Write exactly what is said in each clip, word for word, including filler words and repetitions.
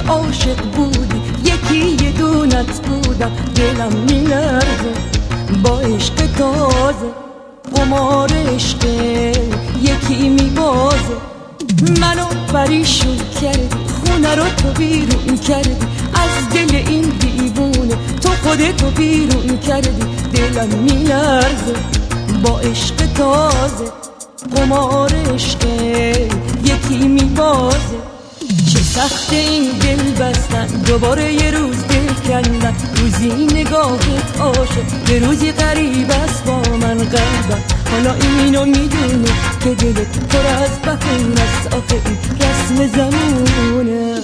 عاشق بودی، یکی یه دونت بودم، دلم میلرزه با عشق تازه. قمار عشق یکی میبازه، منو پریشون کردی، خونه رو تو بیرون کردی، از دل این دیوونه تو خودتو بیرون کردی. دلم میلرزه با عشق تازه، قمار عشق یکی میبازه. چه سخت این دل بستن، دوباره یه روز دل کندن، روزی نگاهت عاشق، به روزی غریب است با من قلبم. حالا اینو میدونه که دلت پر از بهونه است، آخه این رسم زمونه.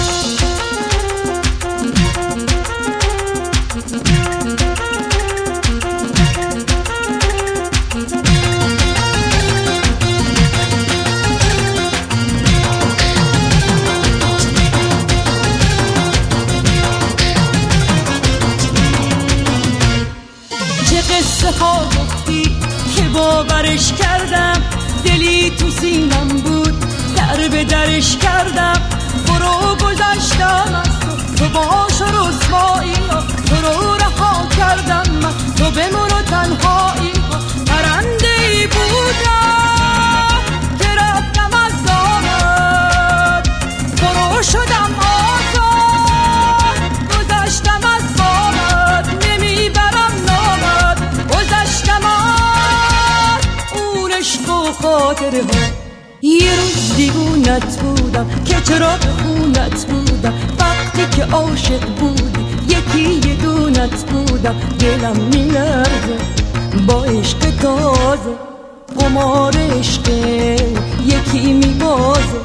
قصه ها گفتی که باورش کردم، دلی تو سینم بود در به درش کردم. برو گذشتم از تو، تو باش و رسوایی ها، تو رو رها کردم من، تو بمون و تنهایی ها. پرنده ای بودم که رفتم از دامت، برو شدم آزاد، گذشتم از بامت، نمیبرم نامت، گذشتم از اون عشق و خاطره ها. یه روز دیوونت بودم که چرا به خونت بودم، وقتی که عاشق بودی یکی یه دونت بودم. دلم میلرزه با عشق تازه، قمار عشق یکی میبازه.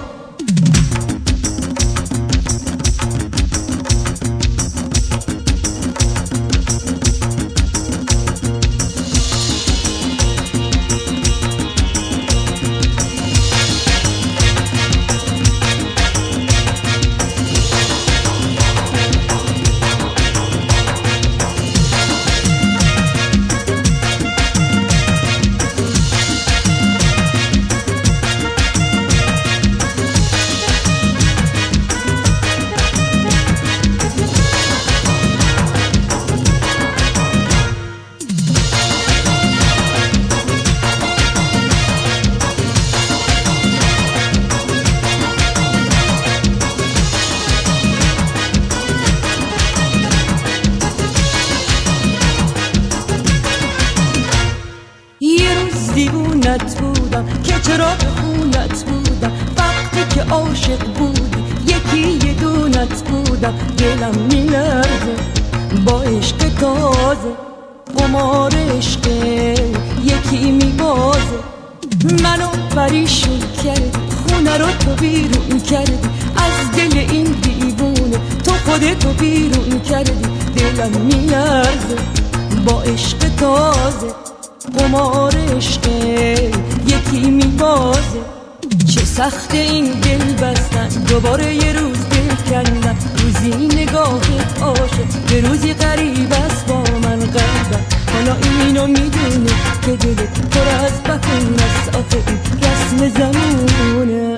دیوونت بودم که چرا به خونت بودم، وقتی که عاشق بودی یکی یه دونت بودم. دلم میلرزه با عشق تازه، قمار عشق یکی میبازه. منو پریشون کردی، خونه رو تو بیرون کردی، از دل این دیوونه تو خودتو بیرون کردی. دلم میلرزه با عشق تازه، قمار عشق یکی میبازه. چه سخت این دل بستن، دوباره یه روز دل کندن، روزی نگاهت عاشق، به روزی غریب است با من قلبم. حالا اینو میدونه که دلت پر از بهونه است، آخه این رسم زمونه.